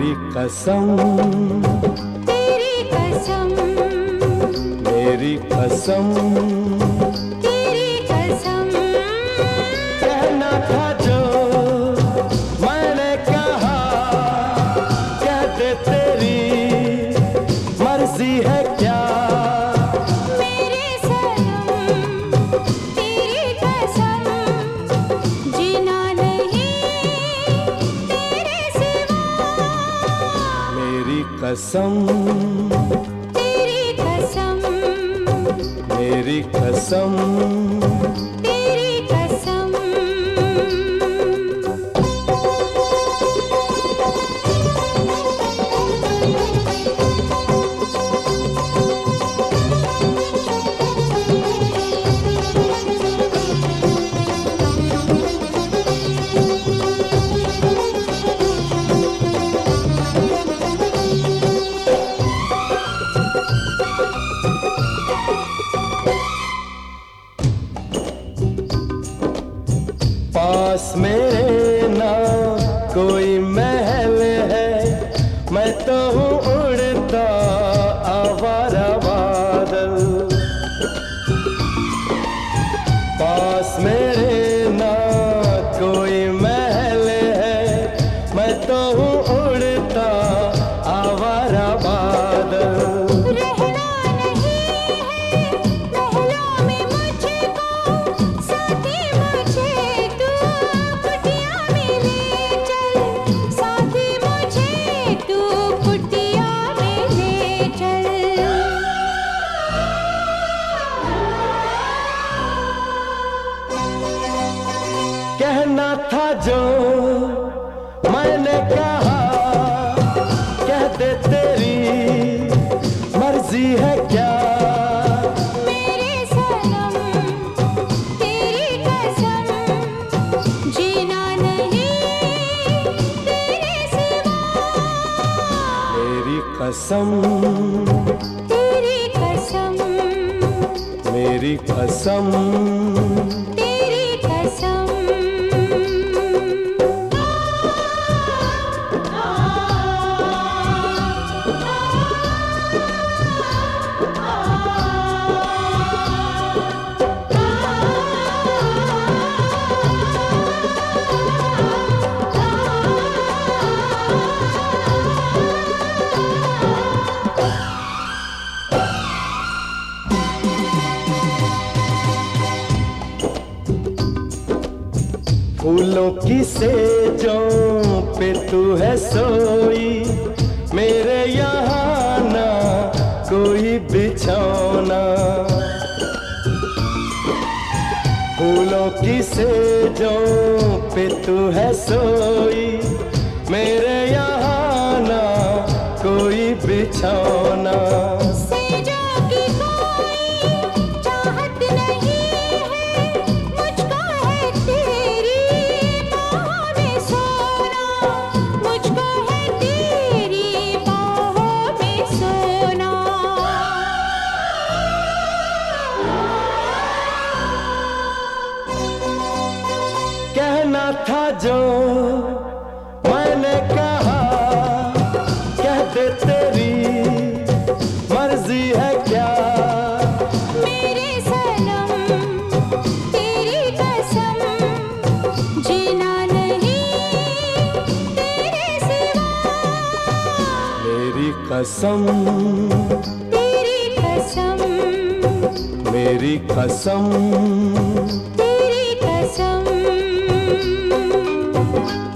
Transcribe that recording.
मेरी कसम, तेरी कसम, मेरी कसम, तेरी कसम। कहना था जो मैंने कहा, कह दे तेरी मर्जी है क्या। मेरे सनम तेरी कसम, जीना नहीं तेरे सिवा। मेरी कसम, तेरी कसम, मेरी कसम, तेरी कसम। पास मेरे ना कोई महल है, मैं तो हूँ उड़ता आवारा बादल। पास मेरे ना कोई महल है, मैं तो हूँ उड़ता आवारा बादल। रहना नहीं है महलों में मुझको, साथी मुझे तू कुटिया में ले चल। साथी मुझे तू कुटिया में ले चल। कहना था जो मैंने कहा, कह दे तेरी मर्जी है क्या। मेरे सनम तेरी कसम, जीना नहीं तेरे सिवा। मेरी कसम, तेरी कसम, मेरी कसम, तेरी कसम। फूलों की सेजों पे तू है सोई, मेरे यहाँ ना कोई बिछौना। फूलों की सेजों पे तू है सोई, मेरे यहाँ ना कोई बिछौना। सेजों की कोई चाहत नहीं है, मुझको है तेरी बाहों में सोना। मुझको है तेरी बाहों में सोना। कहना था जो मैंने कहा, कह दे तेरी मर्जी है क्या। मेरे सनम तेरी कसम, जीना नहीं तेरे सिवा। मेरी कसम, तेरी कसम, मेरी कसम, तेरी कसम।